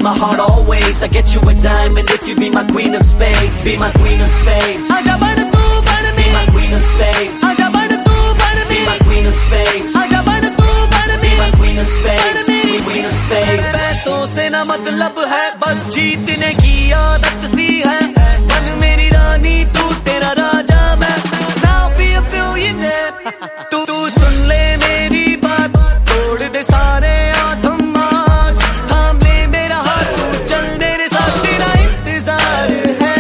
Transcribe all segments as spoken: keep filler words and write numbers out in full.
in my heart always. I get you a diamond if you be my queen of spades. Be my queen of spades. Aja ban tu ban me. Be my queen of spades. Aja ban tu ban me. Be my queen of spades. Aja ban tu ban me. Be my queen of spades. Be queen of spades. पैसों से ना मतलब है, बस जीतने की आदत सी है. बन मेरी रानी तू, तेरा राजा मैं. Now be a billionaire. तू तू सुन ले मेरी बात, तोड़ दे सारे आथम आज. थाम ले मेरा हाथ, चल मेरे साथ, तेरा इंतजार है.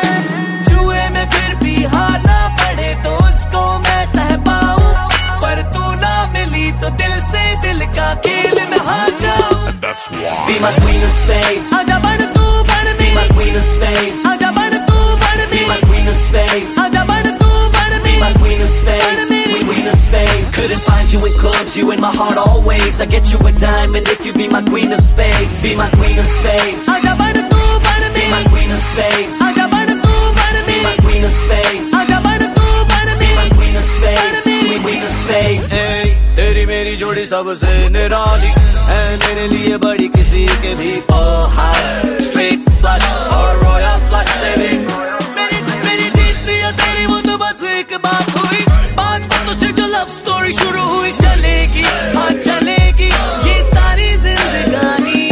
जुए में फिर भी हारना पड़े तो उसको मैं सह पाऊं, पर तू ना मिली तो दिल से दिल का खेल में हार जाऊं. Be my queen of spades. Aja ban tu ban me. Be my queen of spades. Aja ban tu ban me. Be my queen of spades. Aja ban tu ban me. Be my queen of spades. We queen of spades. Couldn't find you in clubs, you in my heart always. I get you a diamond if you be my queen of spades. Be my queen of spades. Aja ban tu ban me. Be my queen of spades. Aja ban tu ban me. Be my queen of spades. Aja ban tu ban me. Be my queen of spades. We queen of spades. Hey, तेरी मेरी जोड़ी सबसे निराली है, मेरे लिए बड़ी किसी के भी. Full house, straight flush और royal flush से भी. मेरी मेरी जीत या तेरी वो तो बस एक बात हुई. पांच बातों से जो लव स्टोरी शुरू हुई, चलेगी हाँ चलेगी ये सारी जिंदगानी.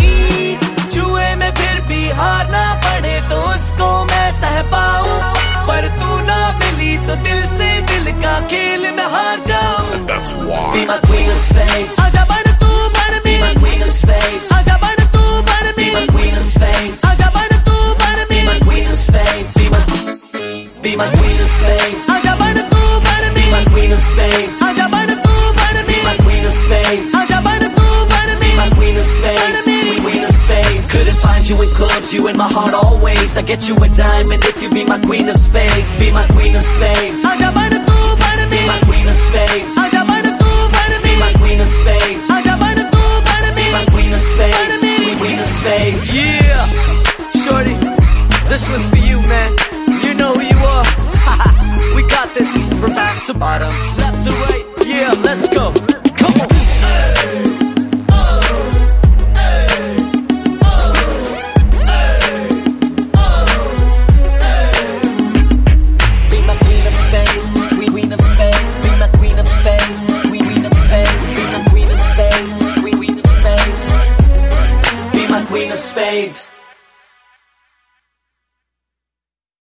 जुए में फिर भी हारना पड़े तो उसको मैं सह पाऊं, पर तू ना मिली तो दिल से दिल का खेल में हार जाऊं. Be my queen of spades. Aja ban tu ban me. Be my queen of spades. Aja ban tu ban me. Be my queen of spades. Aja ban tu ban me. Be my queen of spades. Be my queen of spades. Be my queen of spades. Aja ban tu ban me. Be my queen of spades. Aja ban tu ban me. Be my queen of spades. Aja ban tu ban me. Be my queen of spades. We queen of spades. Couldn't find you in clubs, you in my heart always. I get you a diamond if you be my queen of spades. Be my queen of spades. Aja ban tu ban me. Be my queen of spades. Aja ban tu ban me. Be my queen of spades. Aja ban tu ban me. Be my queen of spades. We queen of spades. Yeah, shorty, this one's for you, man. You know who you are. We got this from top to bottom, left to right. Yeah, let's go. Come on.